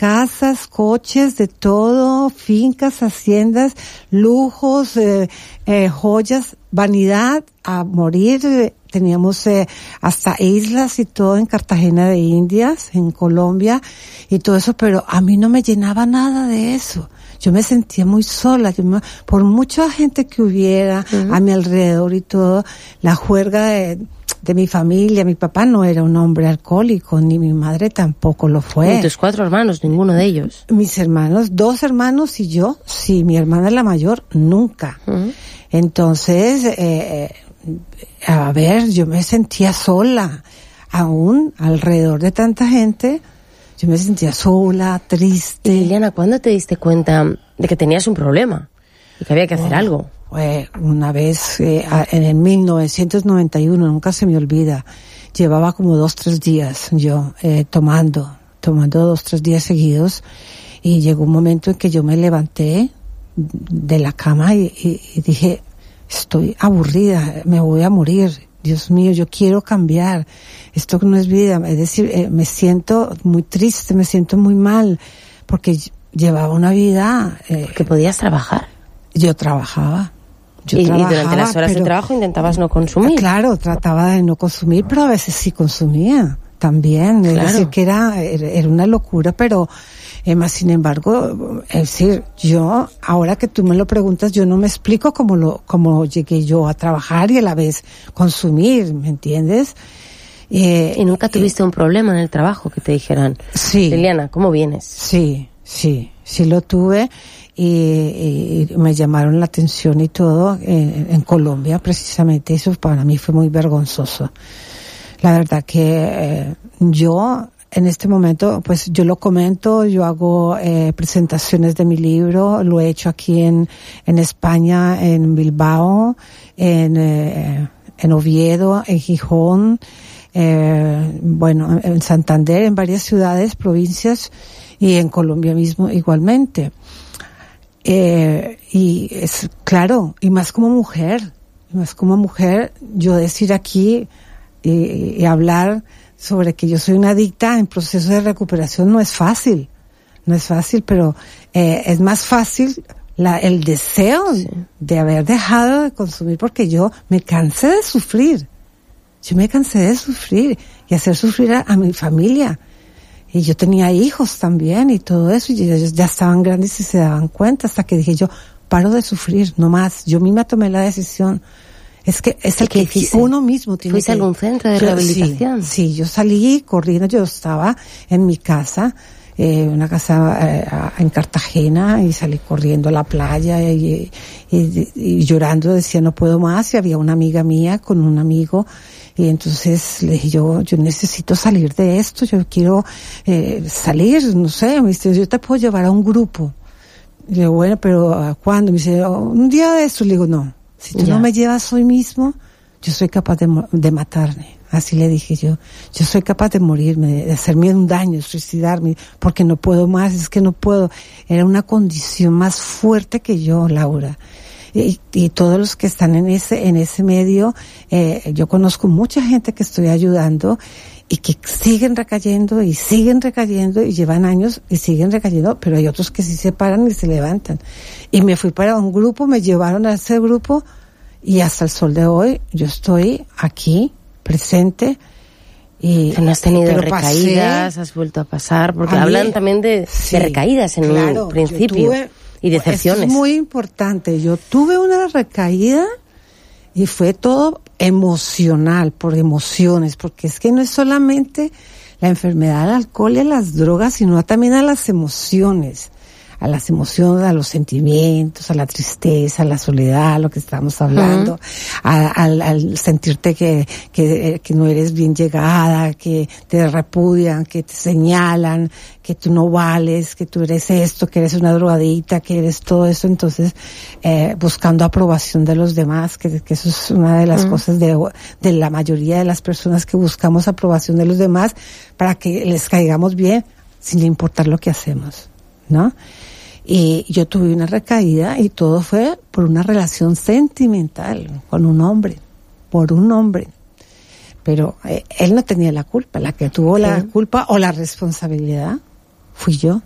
casas, coches, de todo, fincas, haciendas, lujos, joyas, vanidad a morir. Teníamos hasta islas y todo en Cartagena de Indias, en Colombia y todo eso, pero a mí no me llenaba nada de eso. Yo me sentía muy sola, por mucha gente que hubiera a mi alrededor y todo, la juerga de mi familia. Mi papá no era un hombre alcohólico, ni mi madre tampoco lo fue. ¿Y tus 4 hermanos? Ninguno de ellos. Mis hermanos, 2 hermanos y yo, sí, mi hermana la mayor, nunca. Entonces, a ver, yo me sentía sola, aún alrededor de tanta gente. Yo me sentía sola, triste. Y Liliana, ¿cuándo te diste cuenta de que tenías un problema y que había que hacer algo? Una vez, en el 1991, nunca se me olvida, llevaba como 2-3 días yo tomando 2-3 días seguidos, y llegó un momento en que yo me levanté de la cama y dije, estoy aburrida, me voy a morir. Dios mío, yo quiero cambiar. Esto no es vida. Es decir, me siento muy triste, me siento muy mal, porque llevaba una vida... porque podías trabajar. Yo trabajaba. Y durante las horas de trabajo intentabas no consumir. Claro, trataba de no consumir, pero a veces sí consumía también. Claro. Es decir, que era una locura, pero... más sin embargo, es decir, yo, ahora que tú me lo preguntas, yo no me explico cómo llegué yo a trabajar y a la vez consumir, ¿me entiendes? ¿Y nunca tuviste un problema en el trabajo que te dijeran, sí, Liliana, ¿cómo vienes? Sí lo tuve, y me llamaron la atención y todo, en Colombia precisamente. Eso para mí fue muy vergonzoso. La verdad que yo... En este momento, pues yo lo comento, yo hago presentaciones de mi libro, lo he hecho aquí en España, en Bilbao, en Oviedo, en Gijón, en Santander, en varias ciudades, provincias, y en Colombia mismo igualmente. Y es claro, y más como mujer, yo decir aquí y hablar sobre que yo soy una adicta en proceso de recuperación no es fácil, pero es más fácil el deseo de haber dejado de consumir, porque yo me cansé de sufrir y hacer sufrir a mi familia, y yo tenía hijos también y todo eso, y ellos ya estaban grandes y se daban cuenta, hasta que dije yo, paro de sufrir, no más. Yo misma tomé la decisión. Es que es el que uno mismo tiene. ¿Fuiste a algún centro de rehabilitación? Sí, yo salí corriendo, yo estaba en mi casa, una casa en Cartagena, y salí corriendo a la playa y llorando, decía no puedo más, y había una amiga mía con un amigo, y entonces le dije yo necesito salir de esto, yo quiero salir, no sé, me dice, yo te puedo llevar a un grupo. Y le digo, bueno, pero ¿cuándo? Me dice, un día de esto. Le digo, no. Si tú no me llevas hoy mismo, yo soy capaz de matarme. Así le dije yo. Yo soy capaz de morirme, de hacerme un daño, suicidarme, porque no puedo más, es que no puedo. Era una condición más fuerte que yo, Laura. Y todos los que están en ese medio, yo conozco mucha gente que estoy ayudando y que siguen recayendo y llevan años y siguen recayendo, pero hay otros que sí se paran y se levantan. Y me fui para un grupo, me llevaron a ese grupo, y hasta el sol de hoy yo estoy aquí, presente. Y ¿no has tenido recaídas? ¿Has vuelto a pasar? Porque hablan también de recaídas en un principio y decepciones. Esto es muy importante. Yo tuve una recaída y fue todo emocional, por emociones, porque es que no es solamente la enfermedad del alcohol y a las drogas, sino también a las emociones, a los sentimientos, a la tristeza, a la soledad, lo que estamos hablando, al sentirte que no eres bien llegada, que te repudian, que te señalan, que tú no vales, que tú eres esto, que eres una drogadita, que eres todo eso. Entonces, buscando aprobación de los demás, que eso es una de las cosas de la mayoría de las personas, que buscamos aprobación de los demás para que les caigamos bien, sin importar lo que hacemos, ¿no? Y yo tuve una recaída, y todo fue por una relación sentimental con un hombre, pero él no tenía la culpa. La que tuvo la culpa o la responsabilidad fui yo.